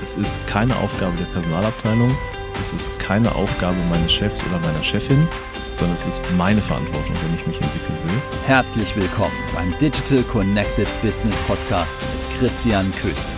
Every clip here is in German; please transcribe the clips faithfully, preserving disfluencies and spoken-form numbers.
Es ist keine Aufgabe der Personalabteilung, es ist keine Aufgabe meines Chefs oder meiner Chefin, sondern es ist meine Verantwortung, wenn ich mich entwickeln will. Herzlich willkommen beim Digital Connected Business Podcast mit Christian Kösel.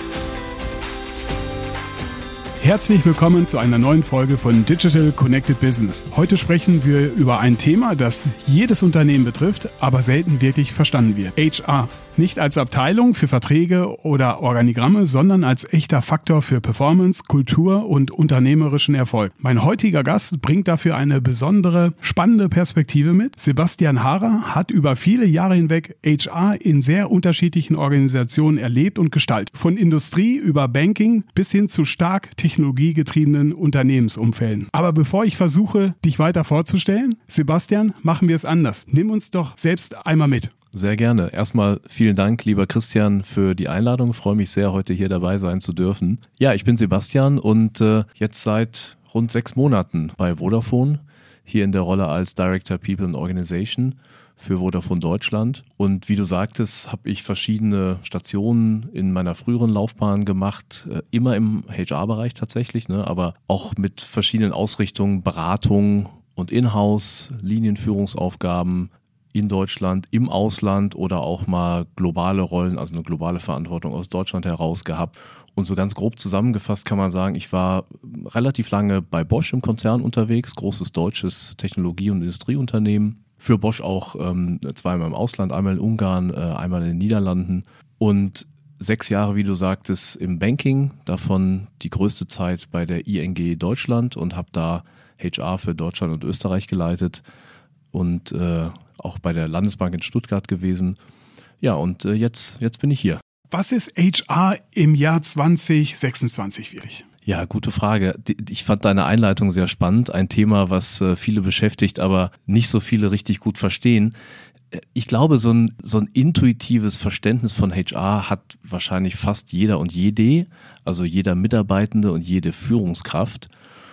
Herzlich willkommen zu einer neuen Folge von Digital Connected Business. Heute sprechen wir über ein Thema, das jedes Unternehmen betrifft, aber selten wirklich verstanden wird. H R. Nicht als Abteilung für Verträge oder Organigramme, sondern als echter Faktor für Performance, Kultur und unternehmerischen Erfolg. Mein heutiger Gast bringt dafür eine besondere, spannende Perspektive mit. Sebastian Haarer hat über viele Jahre hinweg H R in sehr unterschiedlichen Organisationen erlebt und gestaltet. Von Industrie über Banking bis hin zu stark technologiegetriebenen Unternehmensumfelden. Aber bevor ich versuche, dich weiter vorzustellen, Sebastian, machen wir es anders. Nimm uns doch selbst einmal mit. Sehr gerne. Erstmal vielen Dank, lieber Christian, für die Einladung. Ich freue mich sehr, heute hier dabei sein zu dürfen. Ja, ich bin Sebastian und äh, jetzt seit rund sechs Monaten bei Vodafone, hier in der Rolle als Director People and Organization für Vodafone Deutschland. Und wie du sagtest, habe ich verschiedene Stationen in meiner früheren Laufbahn gemacht, äh, immer im H R-Bereich tatsächlich, ne, aber auch mit verschiedenen Ausrichtungen, Beratung und Inhouse, Linienführungsaufgaben, in Deutschland, im Ausland oder auch mal globale Rollen, also eine globale Verantwortung aus Deutschland heraus gehabt. Und so ganz grob zusammengefasst kann man sagen, ich war relativ lange bei Bosch im Konzern unterwegs, großes deutsches Technologie- und Industrieunternehmen. Für Bosch auch ähm, zweimal im Ausland, einmal in Ungarn, äh, einmal in den Niederlanden. Und sechs Jahre, wie du sagtest, im Banking, davon die größte Zeit bei der I N G Deutschland und habe da H R für Deutschland und Österreich geleitet und äh, auch bei der Landesbank in Stuttgart gewesen. Ja, und äh, jetzt, jetzt bin ich hier. Was ist H R im Jahr zwanzig sechsundzwanzig wirklich? Ja, gute Frage. Ich fand deine Einleitung sehr spannend. Ein Thema, was äh, viele beschäftigt, aber nicht so viele richtig gut verstehen. Ich glaube, so ein, so ein intuitives Verständnis von H R hat wahrscheinlich fast jeder und jede, also jeder Mitarbeitende und jede Führungskraft.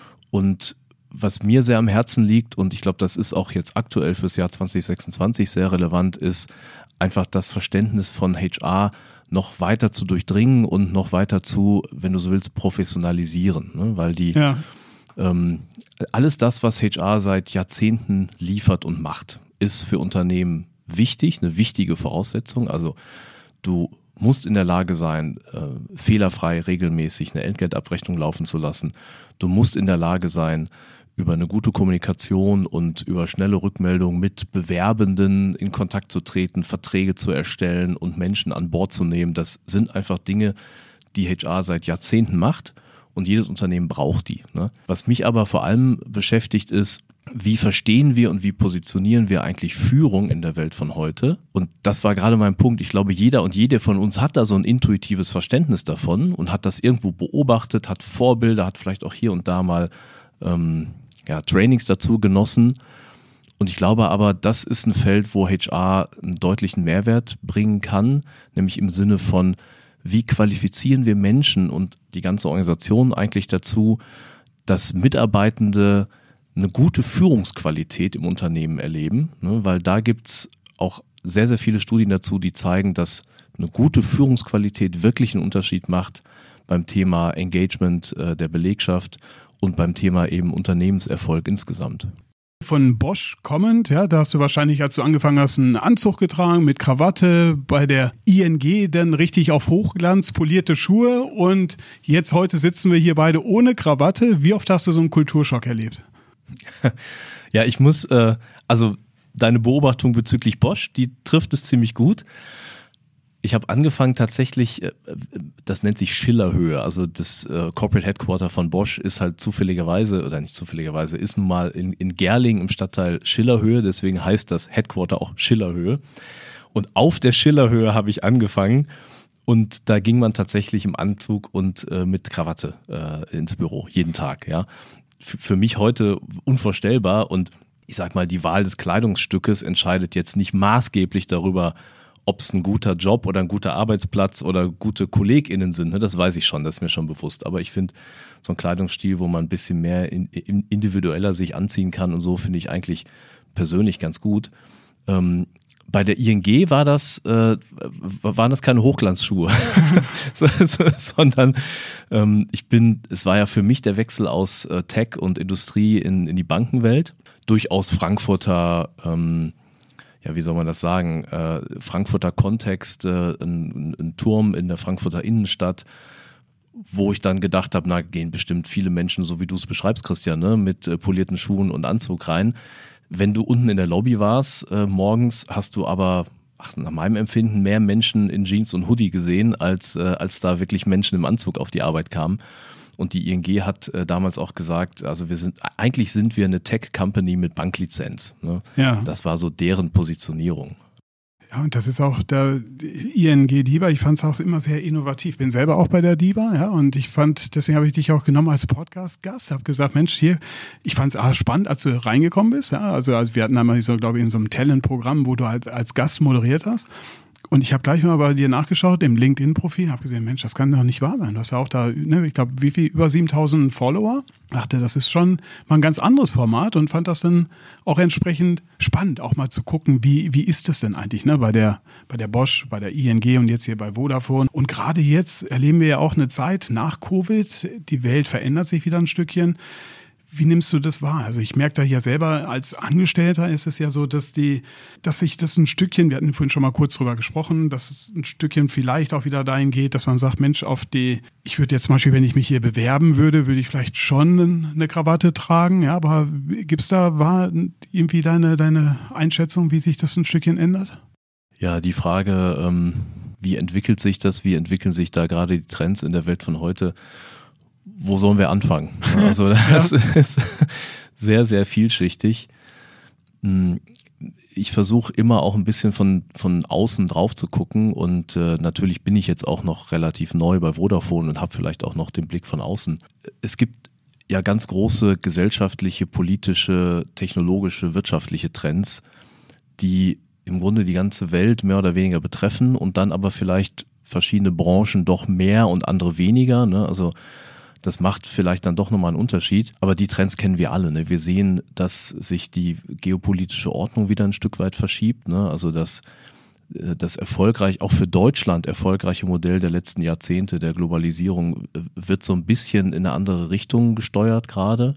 Und was mir sehr am Herzen liegt, und ich glaube, das ist auch jetzt aktuell fürs Jahr zwanzig sechsundzwanzig sehr relevant, ist einfach das Verständnis von H R noch weiter zu durchdringen und noch weiter zu, wenn du so willst, professionalisieren. Ne? Weil die ja. ähm, alles das, was H R seit Jahrzehnten liefert und macht, ist für Unternehmen wichtig, eine wichtige Voraussetzung. Also du musst in der Lage sein, äh, fehlerfrei regelmäßig eine Entgeltabrechnung laufen zu lassen. Du musst in der Lage sein, über eine gute Kommunikation und über schnelle Rückmeldung mit Bewerbenden in Kontakt zu treten, Verträge zu erstellen und Menschen an Bord zu nehmen. Das sind einfach Dinge, die H R seit Jahrzehnten macht und jedes Unternehmen braucht die. Ne? Was mich aber vor allem beschäftigt ist, wie verstehen wir und wie positionieren wir eigentlich Führung in der Welt von heute? Und das war gerade mein Punkt. Ich glaube, jeder und jede von uns hat da so ein intuitives Verständnis davon und hat das irgendwo beobachtet, hat Vorbilder, hat vielleicht auch hier und da mal ähm, ja, Trainings dazu genossen. Und ich glaube aber, das ist ein Feld, wo H R einen deutlichen Mehrwert bringen kann, nämlich im Sinne von, wie qualifizieren wir Menschen und die ganze Organisation eigentlich dazu, dass Mitarbeitende eine gute Führungsqualität im Unternehmen erleben, ne? Weil da gibt es auch sehr, sehr viele Studien dazu, die zeigen, dass eine gute Führungsqualität wirklich einen Unterschied macht beim Thema Engagement äh, der Belegschaft und beim Thema eben Unternehmenserfolg insgesamt. Von Bosch kommend, ja, da hast du wahrscheinlich, als du angefangen hast, einen Anzug getragen mit Krawatte, bei der I N G dann richtig auf Hochglanz, polierte Schuhe und jetzt heute sitzen wir hier beide ohne Krawatte. Wie oft hast du so einen Kulturschock erlebt? Ja, ich muss, äh, also deine Beobachtung bezüglich Bosch, die trifft es ziemlich gut. Ich habe angefangen tatsächlich, äh, das nennt sich Schillerhöhe, also das äh, Corporate Headquarter von Bosch ist halt zufälligerweise, oder nicht zufälligerweise, ist nun mal in, in Gerling im Stadtteil Schillerhöhe, deswegen heißt das Headquarter auch Schillerhöhe. Und auf der Schillerhöhe habe ich angefangen und da ging man tatsächlich im Anzug und äh, mit Krawatte äh, ins Büro, jeden Tag, ja. Für mich heute unvorstellbar und ich sag mal, die Wahl des Kleidungsstückes entscheidet jetzt nicht maßgeblich darüber, ob es ein guter Job oder ein guter Arbeitsplatz oder gute KollegInnen sind. Das weiß ich schon, das ist mir schon bewusst. Aber ich finde, so ein Kleidungsstil, wo man ein bisschen mehr individueller sich anziehen kann und so, finde ich eigentlich persönlich ganz gut. Bei der I N G war das, äh, waren das keine Hochglanzschuhe, so, so, sondern ähm, ich bin, es war ja für mich der Wechsel aus äh, Tech und Industrie in, in die Bankenwelt, durchaus Frankfurter, ähm, ja wie soll man das sagen, äh, Frankfurter Kontext, äh, ein, ein Turm in der Frankfurter Innenstadt, wo ich dann gedacht habe, na gehen bestimmt viele Menschen, so wie du es beschreibst, Christian, ne, mit äh, polierten Schuhen und Anzug rein. Wenn du unten in der Lobby warst, äh, morgens hast du aber, ach, nach meinem Empfinden, mehr Menschen in Jeans und Hoodie gesehen, als, äh, als da wirklich Menschen im Anzug auf die Arbeit kamen. Und die I N G hat äh, damals auch gesagt, also wir sind, eigentlich sind wir eine Tech-Company mit Banklizenz. Ne? Ja. Das war so deren Positionierung. Ja, und das ist auch der I N G DiBa. Ich fand es auch immer sehr innovativ. Bin selber auch bei der DiBa, ja, und ich fand, deswegen habe ich dich auch genommen als Podcast-Gast. Habe gesagt, Mensch, hier, ich fand es spannend, als du reingekommen bist. Ja, also, also wir hatten einmal so, glaube ich, in so einem Talent-Programm, wo du halt als Gast moderiert hast. Und ich habe gleich mal bei dir nachgeschaut, im LinkedIn-Profil, habe gesehen, Mensch, das kann doch nicht wahr sein. Du hast ja auch da, ne, ich glaube, wie viel, über siebentausend Follower. Dachte, das ist schon mal ein ganz anderes Format und fand das dann auch entsprechend spannend, auch mal zu gucken, wie, wie ist das denn eigentlich, ne, bei der, bei der Bosch, bei der I N G und jetzt hier bei Vodafone. Und gerade jetzt erleben wir ja auch eine Zeit nach Covid. Die Welt verändert sich wieder ein Stückchen. Wie nimmst du das wahr? Also ich merke da ja selber, als Angestellter ist es ja so, dass die, dass sich das ein Stückchen, wir hatten vorhin schon mal kurz drüber gesprochen, dass es ein Stückchen vielleicht auch wieder dahin geht, dass man sagt, Mensch, auf die, ich würde jetzt zum Beispiel, wenn ich mich hier bewerben würde, würde ich vielleicht schon eine Krawatte tragen, ja, aber gibt's da, war irgendwie deine, deine Einschätzung, wie sich das ein Stückchen ändert? Ja, die Frage, ähm, wie entwickelt sich das, wie entwickeln sich da gerade die Trends in der Welt von heute? Wo sollen wir anfangen? Also das ja. ist sehr, sehr vielschichtig. Ich versuche immer auch ein bisschen von, von außen drauf zu gucken und äh, natürlich bin ich jetzt auch noch relativ neu bei Vodafone und habe vielleicht auch noch den Blick von außen. Es gibt ja ganz große gesellschaftliche, politische, technologische, wirtschaftliche Trends, die im Grunde die ganze Welt mehr oder weniger betreffen und dann aber vielleicht verschiedene Branchen doch mehr und andere weniger, ne? Also das macht vielleicht dann doch nochmal einen Unterschied. Aber die Trends kennen wir alle. Ne? Wir sehen, dass sich die geopolitische Ordnung wieder ein Stück weit verschiebt. Ne? Also das, das erfolgreich, auch für Deutschland erfolgreiche Modell der letzten Jahrzehnte der Globalisierung wird so ein bisschen in eine andere Richtung gesteuert gerade.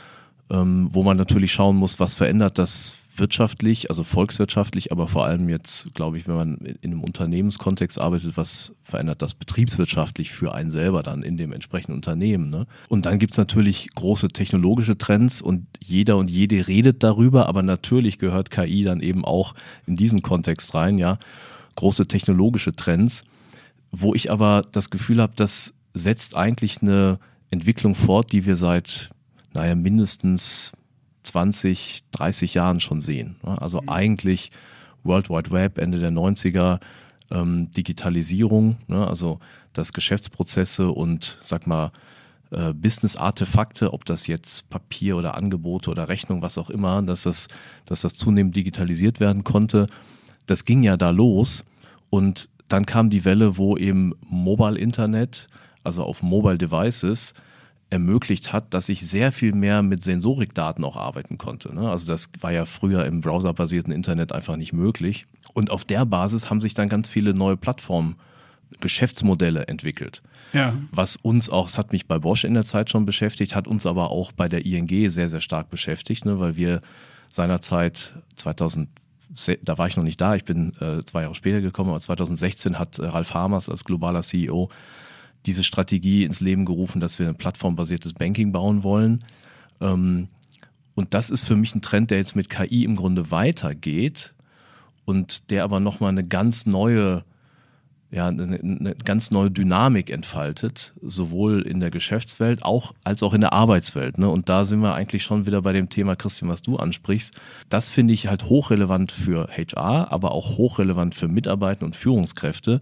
Ähm, wo man natürlich schauen muss, was verändert das wirtschaftlich, also volkswirtschaftlich, aber vor allem jetzt, glaube ich, wenn man in einem Unternehmenskontext arbeitet, was verändert das betriebswirtschaftlich für einen selber dann in dem entsprechenden Unternehmen. Ne? Und dann gibt es natürlich große technologische Trends und jeder und jede redet darüber, aber natürlich gehört K I dann eben auch in diesen Kontext rein, ja, große technologische Trends, wo ich aber das Gefühl habe, das setzt eigentlich eine Entwicklung fort, die wir seit, naja, mindestens zwanzig, dreißig Jahren schon sehen. Also mhm. eigentlich World Wide Web, Ende der neunziger, ähm, Digitalisierung, ne? Also dass Geschäftsprozesse und, sag mal, äh, Business-Artefakte, ob das jetzt Papier oder Angebote oder Rechnung, was auch immer, dass das, dass das zunehmend digitalisiert werden konnte. Das ging ja da los und dann kam die Welle, wo eben Mobile Internet, also auf Mobile Devices, ermöglicht hat, dass ich sehr viel mehr mit Sensorikdaten auch arbeiten konnte. Ne? Also das war ja früher im browserbasierten Internet einfach nicht möglich. Und auf der Basis haben sich dann ganz viele neue Plattformen, Geschäftsmodelle entwickelt. Ja. Was uns auch, es hat mich bei Bosch in der Zeit schon beschäftigt, hat uns aber auch bei der I N G sehr, sehr stark beschäftigt, ne? Weil wir seinerzeit zweitausend, da war ich noch nicht da, ich bin äh, zwei Jahre später gekommen, aber zweitausendsechzehn hat äh, Ralf Hamers als globaler C E O diese Strategie ins Leben gerufen, dass wir ein plattformbasiertes Banking bauen wollen. Und das ist für mich ein Trend, der jetzt mit K I im Grunde weitergeht und der aber nochmal eine ganz neue, ja, eine, eine ganz neue Dynamik entfaltet, sowohl in der Geschäftswelt auch, als auch in der Arbeitswelt. Ne? Und da sind wir eigentlich schon wieder bei dem Thema, Christian, was du ansprichst. Das finde ich halt hochrelevant für H R, aber auch hochrelevant für Mitarbeiter und Führungskräfte.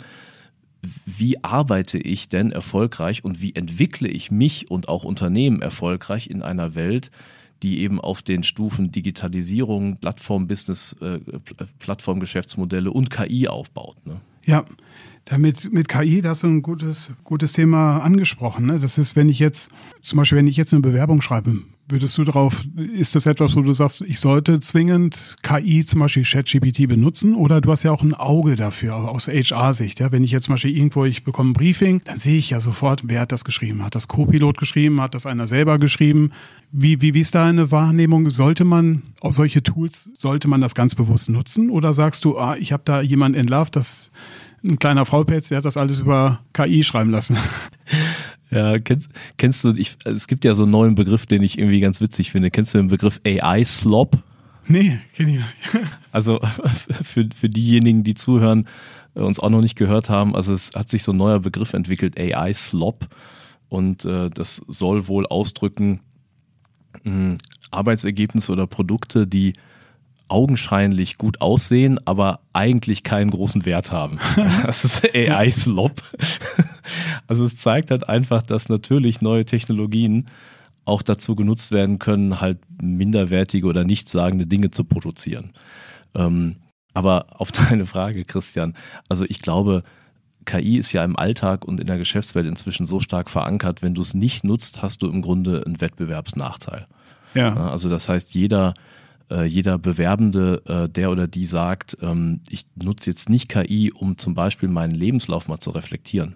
Wie arbeite ich denn erfolgreich und wie entwickle ich mich und auch Unternehmen erfolgreich in einer Welt, die eben auf den Stufen Digitalisierung, Plattform-Business, äh, Plattformgeschäftsmodelle und K I aufbaut. Ne? Ja, damit mit K I, da hast du ein gutes, gutes Thema angesprochen. Ne? Das ist, wenn ich jetzt, zum Beispiel, wenn ich jetzt eine Bewerbung schreibe, Würdest du darauf, ist das etwas, wo du sagst, ich sollte zwingend K I, zum Beispiel ChatGPT, benutzen? Oder du hast ja auch ein Auge dafür aus H R-Sicht. Ja? Wenn ich jetzt zum Beispiel irgendwo, ich bekomme ein Briefing, dann sehe ich ja sofort, wer hat das geschrieben? Hat das Co-Pilot geschrieben? Hat das einer selber geschrieben? Wie, wie, wie ist da eine Wahrnehmung? Sollte man auf solche Tools, sollte man das ganz bewusst nutzen? Oder sagst du, ah, ich habe da jemanden entlarvt, das ein kleiner Faulpelz, der hat das alles über K I schreiben lassen? Ja, kennst, kennst du, ich, es gibt ja so einen neuen Begriff, den ich irgendwie ganz witzig finde. Kennst du den Begriff A I-Slop? Nee, kenn ich nicht. Also für, für diejenigen, die zuhören, uns auch noch nicht gehört haben, also es hat sich so ein neuer Begriff entwickelt, A I-Slop. Und äh, das soll wohl ausdrücken, mh, Arbeitsergebnisse oder Produkte, die augenscheinlich gut aussehen, aber eigentlich keinen großen Wert haben. Das ist A I-Slop. Also es zeigt halt einfach, dass natürlich neue Technologien auch dazu genutzt werden können, halt minderwertige oder nichtssagende Dinge zu produzieren. Ähm, aber auf deine Frage, Christian, also ich glaube, K I ist ja im Alltag und in der Geschäftswelt inzwischen so stark verankert, wenn du es nicht nutzt, hast du im Grunde einen Wettbewerbsnachteil. Ja. Also das heißt, jeder Jeder Bewerbende, der oder die sagt, ich nutze jetzt nicht K I, um zum Beispiel meinen Lebenslauf mal zu reflektieren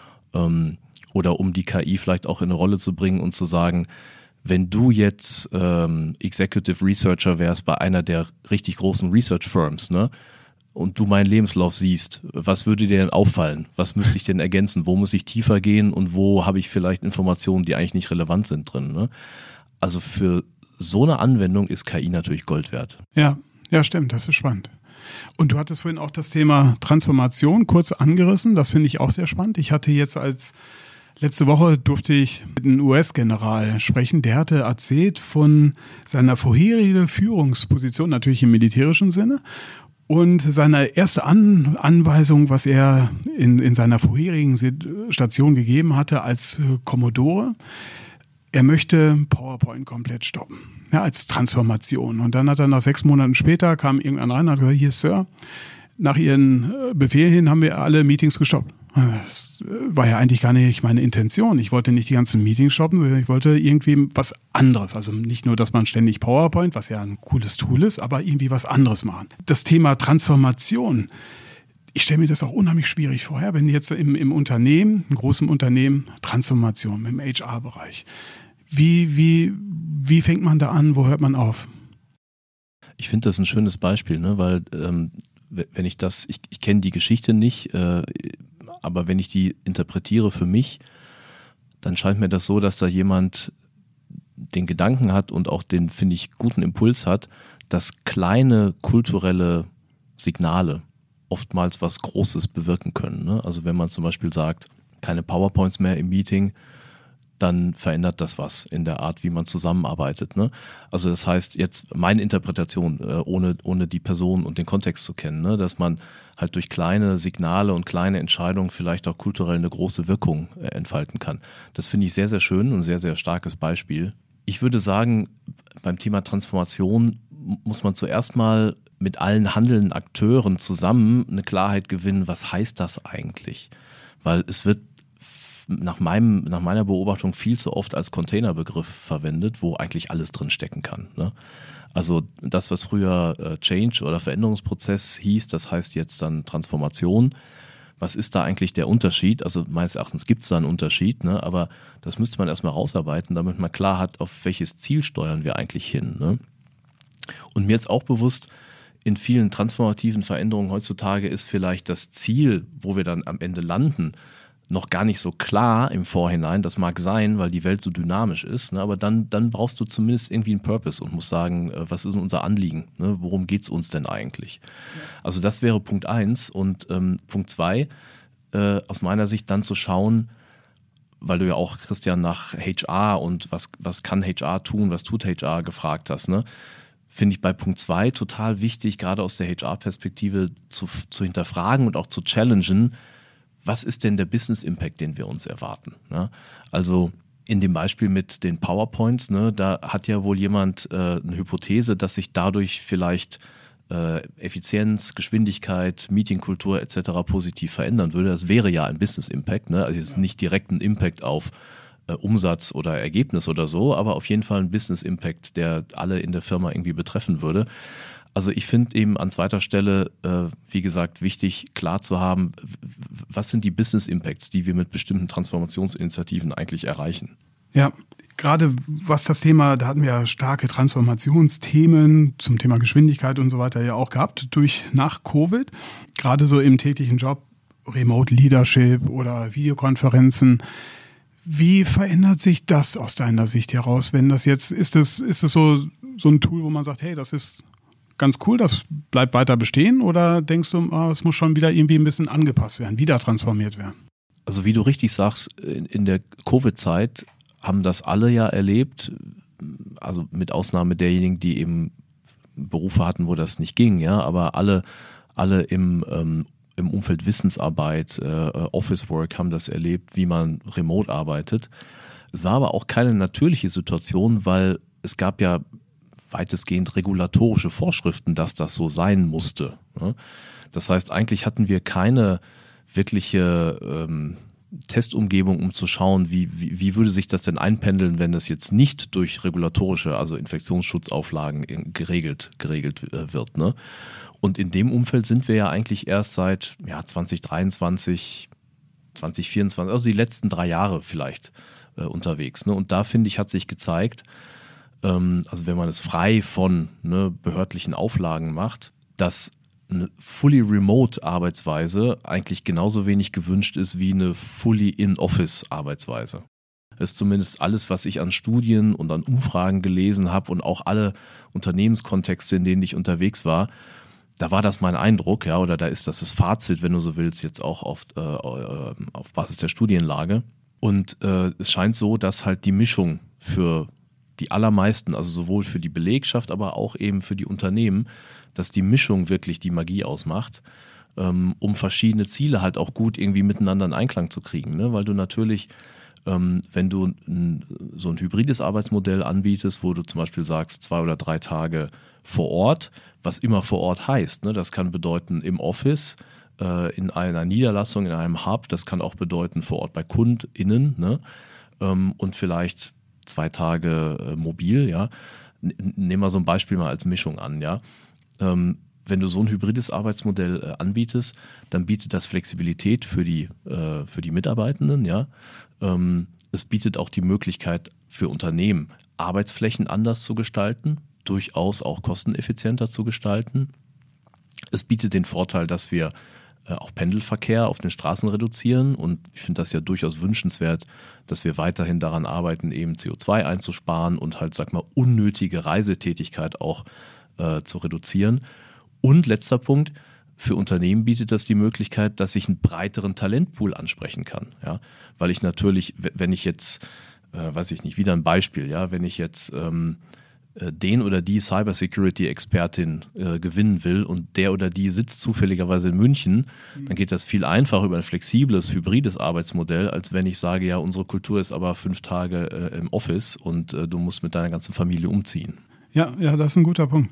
oder um die K I vielleicht auch in eine Rolle zu bringen und zu sagen, wenn du jetzt Executive Researcher wärst bei einer der richtig großen Research Firms, ne, und du meinen Lebenslauf siehst, was würde dir denn auffallen? Was müsste ich denn ergänzen? Wo muss ich tiefer gehen und wo habe ich vielleicht Informationen, die eigentlich nicht relevant sind drin? Ne? Also für so eine Anwendung ist K I natürlich Gold wert. Ja, ja, stimmt, das ist spannend. Und du hattest vorhin auch das Thema Transformation kurz angerissen, das finde ich auch sehr spannend. Ich hatte jetzt als, letzte Woche durfte ich mit einem U S-General sprechen, der hatte erzählt von seiner vorherigen Führungsposition, natürlich im militärischen Sinne, und seine erste An- Anweisung, was er in, in seiner vorherigen Station gegeben hatte als Kommodore, er möchte PowerPoint komplett stoppen, ja, als Transformation. Und dann hat er nach sechs Monaten später, kam irgendeiner rein und hat gesagt, hier Sir, nach Ihren Befehlen hin haben wir alle Meetings gestoppt. Das war ja eigentlich gar nicht meine Intention. Ich wollte nicht die ganzen Meetings stoppen, sondern ich wollte irgendwie was anderes. Also nicht nur, dass man ständig PowerPoint, was ja ein cooles Tool ist, aber irgendwie was anderes machen. Das Thema Transformation, ich stelle mir das auch unheimlich schwierig vor, ja, wenn jetzt im, im Unternehmen, im großen Unternehmen, Transformation im H R-Bereich. Wie, wie, wie fängt man da an? Wo hört man auf? Ich finde das ein schönes Beispiel, ne? Weil ähm, wenn ich das, ich, ich kenne die Geschichte nicht, äh, aber wenn ich die interpretiere für mich, dann scheint mir das so, dass da jemand den Gedanken hat und auch den, finde ich, guten Impuls hat, dass kleine kulturelle Signale oftmals was Großes bewirken können. Ne? Also wenn man zum Beispiel sagt, keine PowerPoints mehr im Meeting, dann verändert das was in der Art, wie man zusammenarbeitet. Ne? Also das heißt jetzt meine Interpretation, äh, ohne, ohne die Person und den Kontext zu kennen, ne? Dass man halt durch kleine Signale und kleine Entscheidungen vielleicht auch kulturell eine große Wirkung äh, entfalten kann. Das finde ich sehr, sehr schön und ein sehr, sehr starkes Beispiel. Ich würde sagen, beim Thema Transformation muss man zuerst mal mit allen handelnden Akteuren zusammen eine Klarheit gewinnen, was heißt das eigentlich? Weil es wird nach, meinem, nach meiner Beobachtung viel zu oft als Containerbegriff verwendet, wo eigentlich alles drin stecken kann. Ne? Also das, was früher äh, Change oder Veränderungsprozess hieß, das heißt jetzt dann Transformation. Was ist da eigentlich der Unterschied? Also meines Erachtens gibt es da einen Unterschied, ne? Aber das müsste man erstmal rausarbeiten, damit man klar hat, auf welches Ziel steuern wir eigentlich hin. Ne? Und mir ist auch bewusst, in vielen transformativen Veränderungen heutzutage ist vielleicht das Ziel, wo wir dann am Ende landen, noch gar nicht so klar im Vorhinein. Das mag sein, weil die Welt so dynamisch ist, ne? Aber dann, dann brauchst du zumindest irgendwie einen Purpose und musst sagen, was ist unser Anliegen? Ne? Worum geht es uns denn eigentlich? Ja. Also das wäre Punkt eins. Und ähm, Punkt zwei, äh, aus meiner Sicht dann zu schauen, weil du ja auch, Christian, nach H R und was, was kann H R tun, was tut H R gefragt hast, ne? Finde ich bei Punkt zwei total wichtig, gerade aus der H R-Perspektive zu, zu hinterfragen und auch zu challengen, was ist denn der Business-Impact, den wir uns erwarten? Ne? Also in dem Beispiel mit den PowerPoints, ne, da hat ja wohl jemand äh, eine Hypothese, dass sich dadurch vielleicht äh, Effizienz, Geschwindigkeit, Meetingkultur et cetera positiv verändern würde. Das wäre ja ein Business-Impact, ne? Also es ist nicht direkt ein Impact auf äh, Umsatz oder Ergebnis oder so, aber auf jeden Fall ein Business Impact, der alle in der Firma irgendwie betreffen würde. Also ich finde eben an zweiter Stelle, äh, wie gesagt, wichtig, klar zu haben, was sind die Business Impacts, die wir mit bestimmten Transformationsinitiativen eigentlich erreichen. Ja, gerade was das Thema, da hatten wir ja starke Transformationsthemen zum Thema Geschwindigkeit und so weiter ja auch gehabt durch nach Covid. Gerade so im täglichen Job, Remote Leadership oder Videokonferenzen. Wie verändert sich das aus deiner Sicht heraus, wenn das jetzt, ist es, ist es so, so ein Tool, wo man sagt, hey, das ist ganz cool, das bleibt weiter bestehen, oder denkst du, oh, es muss schon wieder irgendwie ein bisschen angepasst werden, wieder transformiert werden? Also wie du richtig sagst, in, in der Covid-Zeit haben das alle ja erlebt, also mit Ausnahme derjenigen, die eben Berufe hatten, wo das nicht ging, ja, aber alle, alle im, ähm, im Umfeld Wissensarbeit, äh, Office Work haben das erlebt, wie man remote arbeitet. Es war aber auch keine natürliche Situation, weil es gab ja weitestgehend regulatorische Vorschriften, dass das so sein musste. Ne? Das heißt, eigentlich hatten wir keine wirkliche ähm, Testumgebung, um zu schauen, wie, wie, wie würde sich das denn einpendeln, wenn das jetzt nicht durch regulatorische, also Infektionsschutzauflagen geregelt, geregelt äh, wird. Ne? Und in dem Umfeld sind wir ja eigentlich erst seit ja, zwanzig dreiundzwanzig, zwanzig vierundzwanzig, also die letzten drei Jahre vielleicht äh, unterwegs. Ne? Und da, finde ich, hat sich gezeigt, ähm, also wenn man es frei von ne, behördlichen Auflagen macht, dass eine fully remote Arbeitsweise eigentlich genauso wenig gewünscht ist wie eine fully in-office Arbeitsweise. Das ist zumindest alles, was ich an Studien und an Umfragen gelesen habe und auch alle Unternehmenskontexte, in denen ich unterwegs war. Da war das mein Eindruck, ja, oder da ist das das Fazit, wenn du so willst, jetzt auch auf, äh, auf Basis der Studienlage. Und äh, es scheint so, dass halt die Mischung für die allermeisten, also sowohl für die Belegschaft, aber auch eben für die Unternehmen, dass die Mischung wirklich die Magie ausmacht, ähm, um verschiedene Ziele halt auch gut irgendwie miteinander in Einklang zu kriegen. Ne? Weil du natürlich, ähm, wenn du ein, so ein hybrides Arbeitsmodell anbietest, wo du zum Beispiel sagst, zwei oder drei Tage vor Ort, was immer vor Ort heißt, ne? Das kann bedeuten im Office, äh, in einer Niederlassung, in einem Hub, das kann auch bedeuten vor Ort bei KundInnen, ne? ähm, und vielleicht zwei Tage äh, mobil, ja. N- nehmen wir so ein Beispiel mal als Mischung an, ja. Ähm, wenn du so ein hybrides Arbeitsmodell äh, anbietest, dann bietet das Flexibilität für die, äh, für die Mitarbeitenden, ja. Ähm, es bietet auch die Möglichkeit für Unternehmen, Arbeitsflächen anders zu gestalten, durchaus auch kosteneffizienter zu gestalten. Es bietet den Vorteil, dass wir äh, auch Pendelverkehr auf den Straßen reduzieren, und ich finde das ja durchaus wünschenswert, dass wir weiterhin daran arbeiten, eben C O zwei einzusparen und halt, sag mal, unnötige Reisetätigkeit auch äh, zu reduzieren. Und letzter Punkt, für Unternehmen bietet das die Möglichkeit, dass ich einen breiteren Talentpool ansprechen kann. Ja? Weil ich natürlich, wenn ich jetzt, äh, weiß ich nicht, wieder ein Beispiel, ja, wenn ich jetzt ähm, den oder die Cybersecurity-Expertin äh, gewinnen will und der oder die sitzt zufälligerweise in München, mhm. dann geht das viel einfacher über ein flexibles, hybrides Arbeitsmodell, als wenn ich sage, ja, unsere Kultur ist aber fünf Tage äh, im Office und äh, du musst mit deiner ganzen Familie umziehen. Ja, ja, das ist ein guter Punkt.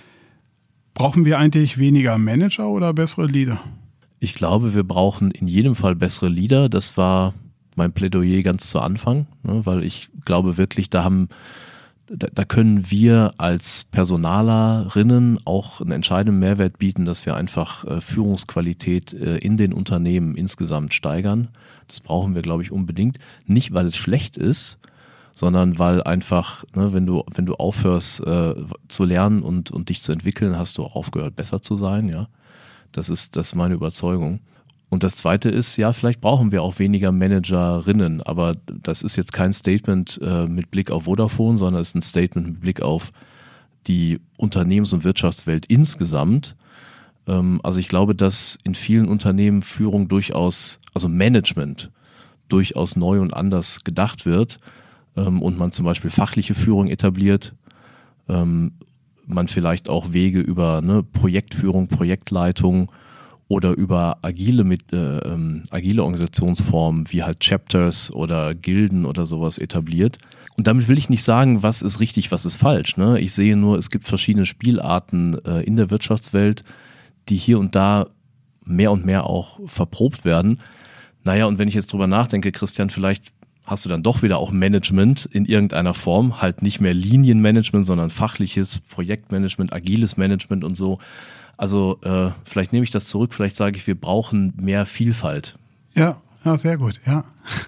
Brauchen wir eigentlich weniger Manager oder bessere Leader? Ich glaube, wir brauchen in jedem Fall bessere Leader. Das war mein Plädoyer ganz zu Anfang, ne, weil ich glaube wirklich, da haben Da, da können wir als Personalerinnen auch einen entscheidenden Mehrwert bieten, dass wir einfach äh, Führungsqualität äh, in den Unternehmen insgesamt steigern. Das brauchen wir, glaube ich, unbedingt. Nicht, weil es schlecht ist, sondern weil einfach, ne, wenn du, wenn du aufhörst äh, zu lernen und, und dich zu entwickeln, hast du auch aufgehört, besser zu sein. Ja, das ist, das ist meine Überzeugung. Und das Zweite ist, ja, vielleicht brauchen wir auch weniger Managerinnen, aber das ist jetzt kein Statement äh, mit Blick auf Vodafone, sondern es ist ein Statement mit Blick auf die Unternehmens- und Wirtschaftswelt insgesamt. Ähm, also ich glaube, dass in vielen Unternehmen Führung durchaus, also Management durchaus neu und anders gedacht wird ähm, und man zum Beispiel fachliche Führung etabliert, ähm, man vielleicht auch Wege über ne, Projektführung, Projektleitung oder über agile, mit, äh, ähm, agile Organisationsformen wie halt Chapters oder Gilden oder sowas etabliert. Und damit will ich nicht sagen, was ist richtig, was ist falsch. Ne? Ich sehe nur, es gibt verschiedene Spielarten äh, in der Wirtschaftswelt, die hier und da mehr und mehr auch verprobt werden. Naja, und wenn ich jetzt drüber nachdenke, Christian, vielleicht hast du dann doch wieder auch Management in irgendeiner Form, halt nicht mehr Linienmanagement, sondern fachliches Projektmanagement, agiles Management und so. Also äh, vielleicht nehme ich das zurück, vielleicht sage ich, wir brauchen mehr Vielfalt. Ja, ja, sehr gut, ja.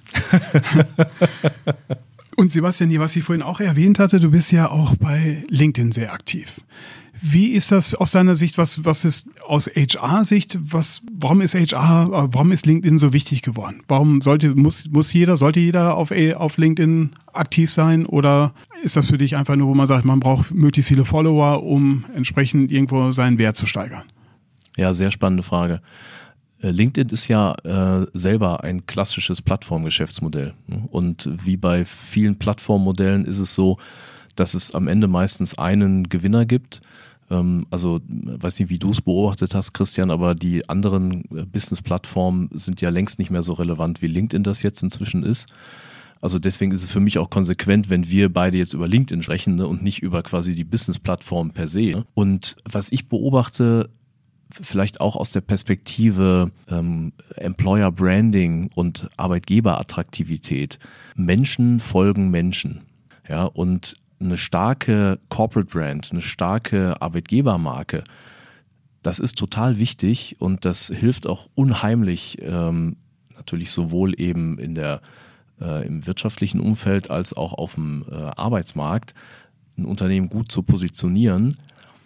Und Sebastian, was ich vorhin auch erwähnt hatte, du bist ja auch bei LinkedIn sehr aktiv. Wie ist das aus deiner Sicht, was, was ist aus H R-Sicht, was, warum ist H R, warum ist LinkedIn so wichtig geworden? Warum sollte, muss, muss jeder, sollte jeder auf, auf LinkedIn aktiv sein oder ist das für dich einfach nur, wo man sagt, man braucht möglichst viele Follower, um entsprechend irgendwo seinen Wert zu steigern? Ja, sehr spannende Frage. LinkedIn ist ja äh, selber ein klassisches Plattformgeschäftsmodell. Und wie bei vielen Plattformmodellen ist es so, dass es am Ende meistens einen Gewinner gibt. Ähm, also, weiß nicht, wie du es beobachtet hast, Christian, aber die anderen Business-Plattformen sind ja längst nicht mehr so relevant, wie LinkedIn das jetzt inzwischen ist. Also deswegen ist es für mich auch konsequent, wenn wir beide jetzt über LinkedIn sprechen, ne, und nicht über quasi die Business-Plattform per se. Und was ich beobachte, vielleicht auch aus der Perspektive ähm, Employer Branding und Arbeitgeberattraktivität. Menschen folgen Menschen. Ja, und eine starke Corporate Brand, eine starke Arbeitgebermarke, das ist total wichtig und das hilft auch unheimlich, ähm, natürlich sowohl eben in der, äh, im wirtschaftlichen Umfeld als auch auf dem äh, Arbeitsmarkt, ein Unternehmen gut zu positionieren.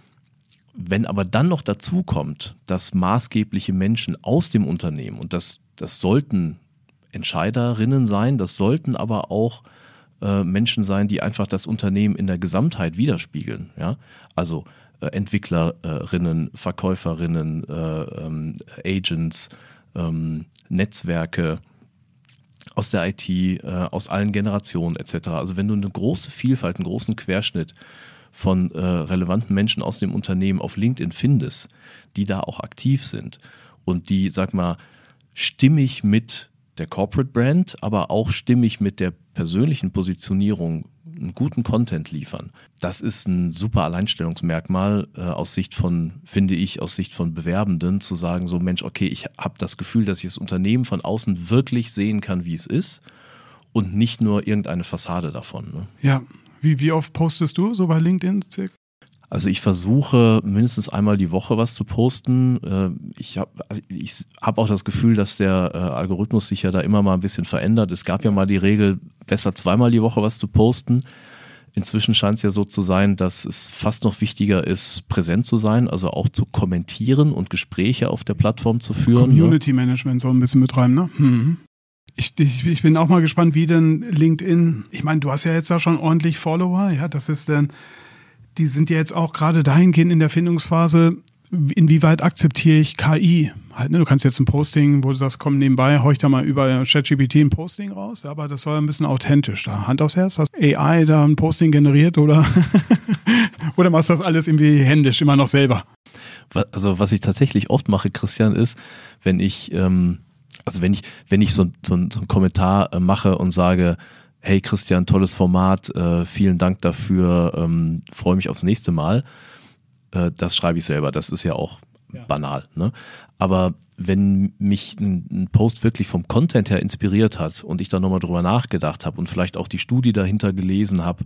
Wenn aber dann noch dazu kommt, dass maßgebliche Menschen aus dem Unternehmen, und das, das sollten Entscheiderinnen sein, das sollten aber auch äh, Menschen sein, die einfach das Unternehmen in der Gesamtheit widerspiegeln. Ja? Also äh, Entwicklerinnen, Verkäuferinnen, äh, ähm, Agents, ähm, Netzwerke aus der I T, äh, aus allen Generationen et cetera. Also wenn du eine große Vielfalt, einen großen Querschnitt von äh, relevanten Menschen aus dem Unternehmen auf LinkedIn findest, die da auch aktiv sind und die, sag mal, stimmig mit der Corporate Brand, aber auch stimmig mit der persönlichen Positionierung einen guten Content liefern. Das ist ein super Alleinstellungsmerkmal äh, aus Sicht von, finde ich, aus Sicht von Bewerbenden, zu sagen, so Mensch, okay, ich habe das Gefühl, dass ich das Unternehmen von außen wirklich sehen kann, wie es ist und nicht nur irgendeine Fassade davon. Ne? Ja. Wie, wie oft postest du so bei LinkedIn? Also ich versuche mindestens einmal die Woche was zu posten. Ich habe ich hab auch das Gefühl, dass der Algorithmus sich ja da immer mal ein bisschen verändert. Es gab ja mal die Regel, besser zweimal die Woche was zu posten. Inzwischen scheint es ja so zu sein, dass es fast noch wichtiger ist, präsent zu sein, also auch zu kommentieren und Gespräche auf der Plattform zu führen. Community Management so ein bisschen betreiben, ne? Mhm. Ich, ich, ich bin auch mal gespannt, wie denn LinkedIn, ich meine, du hast ja jetzt auch schon ordentlich Follower, ja, das ist dann, die sind ja jetzt auch gerade dahingehend in der Findungsphase, inwieweit akzeptiere ich K I? Halt, ne, du kannst jetzt ein Posting, wo du sagst, komm nebenbei, hau ich da mal über ChatGPT ein Posting raus, aber das soll ein bisschen authentisch da. Hand aufs Herz, hast A I da ein Posting generiert oder, oder machst du das alles irgendwie händisch, immer noch selber? Also was ich tatsächlich oft mache, Christian, ist, wenn ich, ähm Also wenn ich, wenn ich so, so, so einen Kommentar äh, mache und sage, hey Christian, tolles Format, äh, vielen Dank dafür, ähm, freue mich aufs nächste Mal, äh, das schreibe ich selber, das ist ja auch ja. banal. Ne? Aber wenn mich ein, ein Post wirklich vom Content her inspiriert hat und ich da nochmal drüber nachgedacht habe und vielleicht auch die Studie dahinter gelesen habe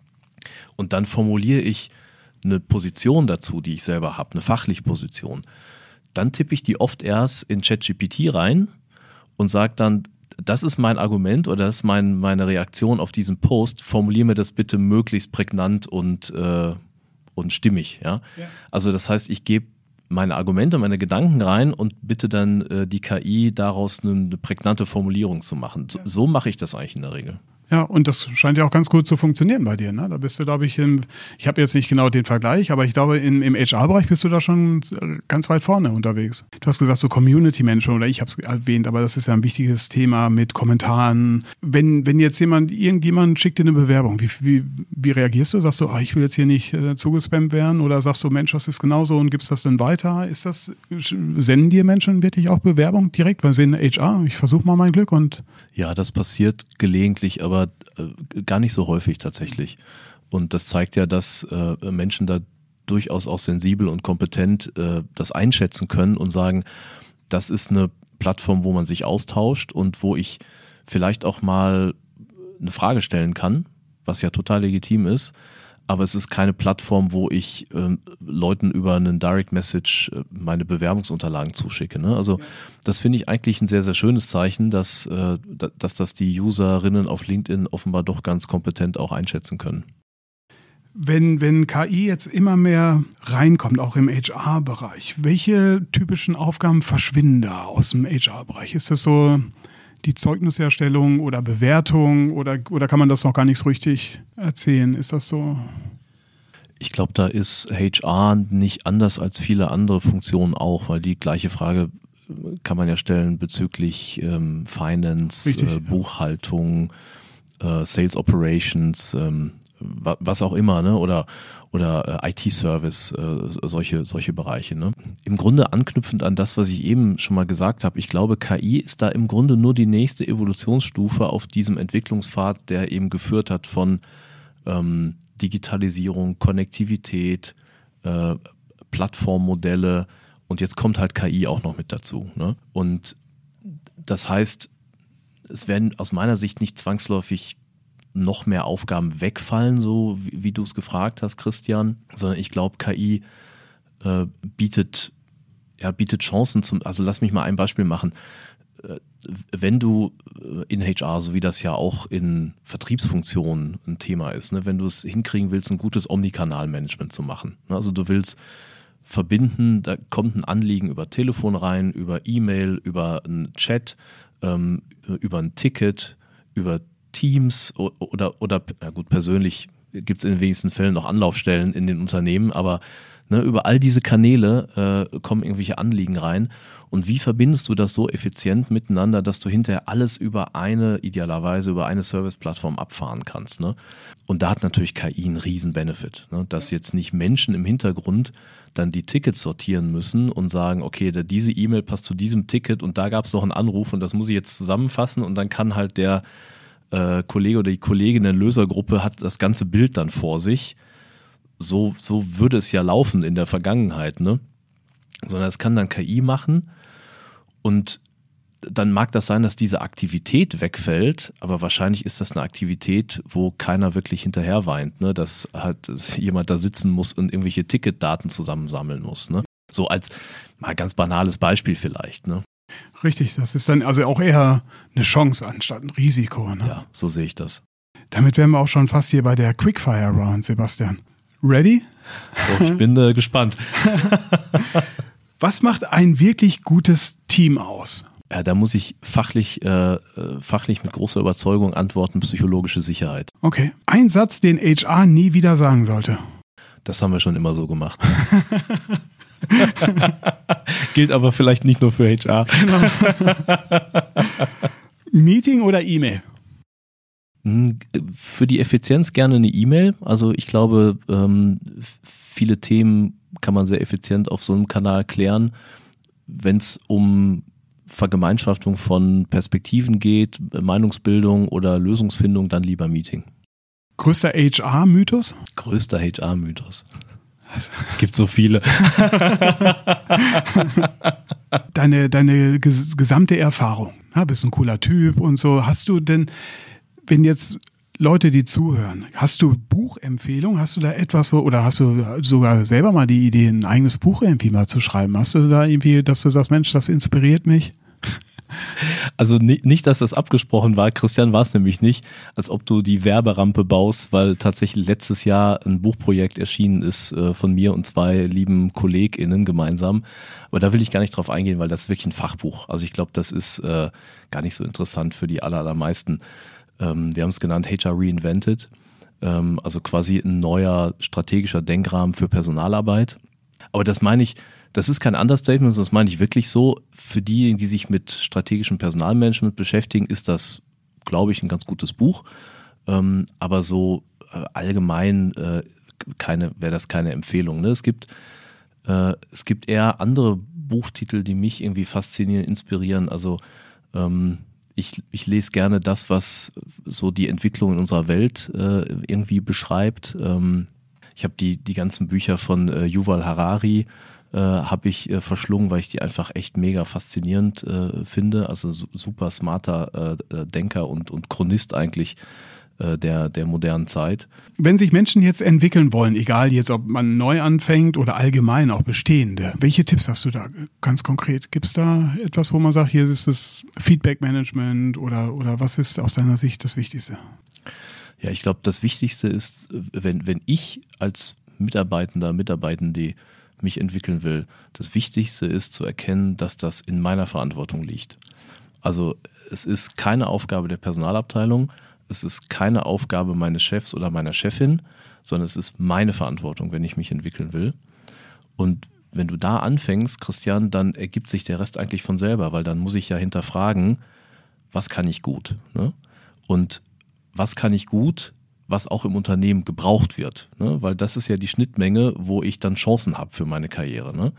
und dann formuliere ich eine Position dazu, die ich selber habe, eine fachliche Position, dann tippe ich die oft erst in ChatGPT rein und sage dann, das ist mein Argument oder das ist mein, meine Reaktion auf diesen Post, formuliere mir das bitte möglichst prägnant und, äh, und stimmig. Ja? Ja. Also das heißt, ich gebe meine Argumente, meine Gedanken rein und bitte dann äh, die K I daraus eine, eine prägnante Formulierung zu machen. So, ja. so mache ich das eigentlich in der Regel. Ja, und das scheint ja auch ganz gut zu funktionieren bei dir. Ne? Da bist du, glaube ich, im, ich habe jetzt nicht genau den Vergleich, aber ich glaube, in, im H R-Bereich bist du da schon ganz weit vorne unterwegs. Du hast gesagt, so Community-Management, oder ich habe es erwähnt, aber das ist ja ein wichtiges Thema mit Kommentaren. Wenn, wenn jetzt jemand, irgendjemand schickt dir eine Bewerbung, wie, wie, wie reagierst du? Sagst du, oh, ich will jetzt hier nicht äh, zugespammt werden? Oder sagst du, Mensch, das ist genauso und gibst das dann weiter? Ist das, senden dir Menschen wirklich auch Bewerbungen direkt? Weil sie sehen H R, ich versuche mal mein Glück und... Ja, das passiert gelegentlich, aber äh, gar nicht so häufig tatsächlich. Und das zeigt ja, dass äh, Menschen da durchaus auch sensibel und kompetent äh, das einschätzen können und sagen, das ist eine Plattform, wo man sich austauscht und wo ich vielleicht auch mal eine Frage stellen kann, was ja total legitim ist, aber es ist keine Plattform, wo ich ähm, Leuten über einen Direct Message äh, meine Bewerbungsunterlagen zuschicke. Ne? Also ja. Das finde ich eigentlich ein sehr, sehr schönes Zeichen, dass, äh, dass das die Userinnen auf LinkedIn offenbar doch ganz kompetent auch einschätzen können. Wenn, wenn K I jetzt immer mehr reinkommt, auch im H R-Bereich, welche typischen Aufgaben verschwinden da aus dem H R-Bereich? Ist das so die Zeugniserstellung oder Bewertung oder, oder kann man das noch gar nicht so richtig erzählen? Ist das so? Ich glaube, da ist H R nicht anders als viele andere Funktionen auch, weil die gleiche Frage kann man ja stellen bezüglich ähm, Finance, richtig, äh, Buchhaltung, äh, Sales Operations, ähm, wa- was auch immer, ne? Oder oder äh, I T-Service, äh, solche, solche Bereiche. Ne? Im Grunde anknüpfend an das, was ich eben schon mal gesagt habe, ich glaube, K I ist da im Grunde nur die nächste Evolutionsstufe auf diesem Entwicklungspfad, der eben geführt hat von ähm, Digitalisierung, Konnektivität, äh, Plattformmodelle und jetzt kommt halt K I auch noch mit dazu. Ne? Und das heißt, es werden aus meiner Sicht nicht zwangsläufig noch mehr Aufgaben wegfallen, so wie, wie du es gefragt hast, Christian, sondern ich glaube, K I äh, bietet, ja, bietet Chancen zum, also lass mich mal ein Beispiel machen. Äh, wenn du in H R, so wie das ja auch in Vertriebsfunktionen ein Thema ist, ne, wenn du es hinkriegen willst, ein gutes Omnikanalmanagement zu machen, ne, also du willst verbinden, da kommt ein Anliegen über Telefon rein, über E-Mail, über einen Chat, ähm, über ein Ticket, über Teams oder, oder ja gut, persönlich gibt es in den wenigsten Fällen noch Anlaufstellen in den Unternehmen, aber ne, über all diese Kanäle äh, kommen irgendwelche Anliegen rein. Und wie verbindest du das so effizient miteinander, dass du hinterher alles über eine, idealerweise über eine Service-Plattform abfahren kannst? Ne? Und da hat natürlich K I einen riesen Benefit, ne? Dass jetzt nicht Menschen im Hintergrund dann die Tickets sortieren müssen und sagen, okay, diese E-Mail passt zu diesem Ticket und da gab es noch einen Anruf und das muss ich jetzt zusammenfassen und dann kann halt der Äh, Kollege oder die Kollegin in der Lösergruppe hat das ganze Bild dann vor sich. So, so würde es ja laufen in der Vergangenheit, ne? Sondern es kann dann K I machen und dann mag das sein, dass diese Aktivität wegfällt, aber wahrscheinlich ist das eine Aktivität, wo keiner wirklich hinterher weint, ne? Dass halt jemand da sitzen muss und irgendwelche Ticketdaten zusammensammeln muss, ne? So als mal ganz banales Beispiel vielleicht, ne? Richtig, das ist dann also auch eher eine Chance anstatt ein Risiko. Ne? Ja, so sehe ich das. Damit wären wir auch schon fast hier bei der Quickfire Round, Sebastian. Ready? So, ich bin äh, gespannt. Was macht ein wirklich gutes Team aus? Ja, da muss ich fachlich, äh, fachlich mit großer Überzeugung antworten, psychologische Sicherheit. Okay. Ein Satz, den H R nie wieder sagen sollte. Das haben wir schon immer so gemacht. Gilt aber vielleicht nicht nur für H R. Genau. Meeting oder E-Mail? Für die Effizienz gerne eine E-Mail. Also ich glaube, viele Themen kann man sehr effizient auf so einem Kanal klären. Wenn es um Vergemeinschaftung von Perspektiven geht, Meinungsbildung oder Lösungsfindung, dann lieber Meeting. Größter H R-Mythos? Größter H R-Mythos. Es gibt so viele. Deine, deine ges- gesamte Erfahrung. Ja, bist ein cooler Typ und so. Hast du denn, wenn jetzt Leute, die zuhören, hast du Buchempfehlungen? Hast du da etwas, wo, oder hast du sogar selber mal die Idee, ein eigenes Buch irgendwie mal zu schreiben? Hast du da irgendwie, dass du sagst, Mensch, das inspiriert mich? Also nicht, dass das abgesprochen war, Christian, war es nämlich nicht, als ob du die Werberampe baust, weil tatsächlich letztes Jahr ein Buchprojekt erschienen ist äh, von mir und zwei lieben KollegInnen gemeinsam. Aber da will ich gar nicht drauf eingehen, weil das ist wirklich ein Fachbuch. Also ich glaube, das ist äh, gar nicht so interessant für die aller, allermeisten. Ähm, wir haben es genannt H R Reinvented, ähm, also quasi ein neuer strategischer Denkrahmen für Personalarbeit. Aber das meine ich, das ist kein Understatement, das meine ich wirklich so. Für diejenigen, die sich mit strategischem Personalmanagement beschäftigen, ist das, glaube ich, ein ganz gutes Buch. Ähm, aber so äh, allgemein äh, keine, wäre das keine Empfehlung. Ne? Es gibt, äh, es gibt eher andere Buchtitel, die mich irgendwie faszinieren, inspirieren. Also ähm, ich, ich lese gerne das, was so die Entwicklung in unserer Welt äh, irgendwie beschreibt. Ähm, ich habe die, die ganzen Bücher von äh, Yuval Harari, äh, habe ich äh, verschlungen, weil ich die einfach echt mega faszinierend äh, finde. Also su- super smarter äh, Denker und, und Chronist eigentlich äh, der, der modernen Zeit. Wenn sich Menschen jetzt entwickeln wollen, egal jetzt, ob man neu anfängt oder allgemein auch bestehende, welche Tipps hast du da ganz konkret? Gibt es da etwas, wo man sagt, hier ist das Feedback-Management oder, oder was ist aus deiner Sicht das Wichtigste? Ja, ich glaube, das Wichtigste ist, wenn, wenn ich als Mitarbeitender, Mitarbeitende mich entwickeln will, das Wichtigste ist zu erkennen, dass das in meiner Verantwortung liegt. Also es ist keine Aufgabe der Personalabteilung, es ist keine Aufgabe meines Chefs oder meiner Chefin, sondern es ist meine Verantwortung, wenn ich mich entwickeln will. Und wenn du da anfängst, Christian, dann ergibt sich der Rest eigentlich von selber, weil dann muss ich ja hinterfragen, was kann ich gut, ne? Und was kann ich gut, was auch im Unternehmen gebraucht wird, ne? Weil das ist ja die Schnittmenge, wo ich dann Chancen habe für meine Karriere, ne?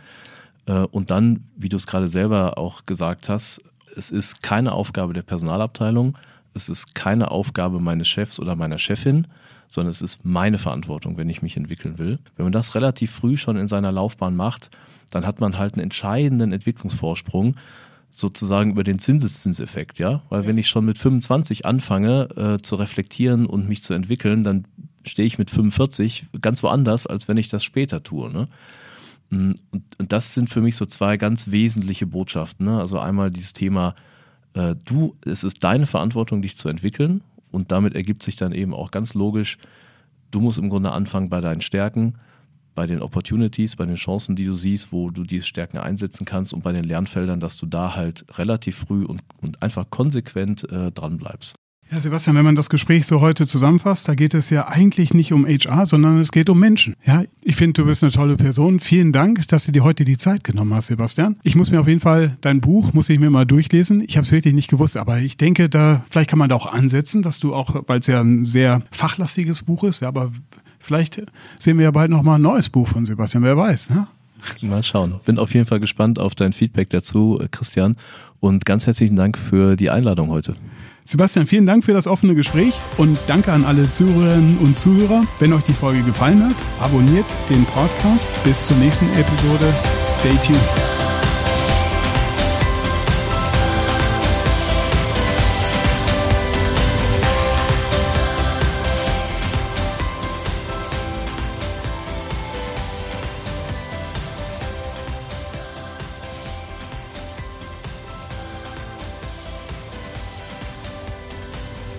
Und dann, wie du es gerade selber auch gesagt hast, es ist keine Aufgabe der Personalabteilung, es ist keine Aufgabe meines Chefs oder meiner Chefin, sondern es ist meine Verantwortung, wenn ich mich entwickeln will. Wenn man das relativ früh schon in seiner Laufbahn macht, dann hat man halt einen entscheidenden Entwicklungsvorsprung, sozusagen über den Zinseszinseffekt, ja, weil wenn ich schon mit fünfundzwanzig anfange äh, zu reflektieren und mich zu entwickeln, dann stehe ich mit fünfundvierzig ganz woanders, als wenn ich das später tue, ne? Und, und das sind für mich so zwei ganz wesentliche Botschaften, ne? Also einmal dieses Thema, äh, du, es ist deine Verantwortung, dich zu entwickeln und damit ergibt sich dann eben auch ganz logisch, du musst im Grunde anfangen bei deinen Stärken, bei den Opportunities, bei den Chancen, die du siehst, wo du diese Stärken einsetzen kannst und bei den Lernfeldern, dass du da halt relativ früh und, und einfach konsequent äh, dran bleibst. Ja, Sebastian, wenn man das Gespräch so heute zusammenfasst, da geht es ja eigentlich nicht um H R, sondern es geht um Menschen. Ja, ich finde, du bist eine tolle Person. Vielen Dank, dass du dir heute die Zeit genommen hast, Sebastian. Ich muss mir auf jeden Fall dein Buch, muss ich mir mal durchlesen. Ich habe es wirklich nicht gewusst, aber ich denke, da vielleicht kann man da auch ansetzen, dass du auch, weil es ja ein sehr fachlastiges Buch ist, ja, aber vielleicht sehen wir ja bald nochmal ein neues Buch von Sebastian, wer weiß, ne? Mal schauen. Bin auf jeden Fall gespannt auf dein Feedback dazu, Christian. Und ganz herzlichen Dank für die Einladung heute. Sebastian, vielen Dank für das offene Gespräch und danke an alle Zuhörerinnen und Zuhörer. Wenn euch die Folge gefallen hat, abonniert den Podcast. Bis zur nächsten Episode. Stay tuned.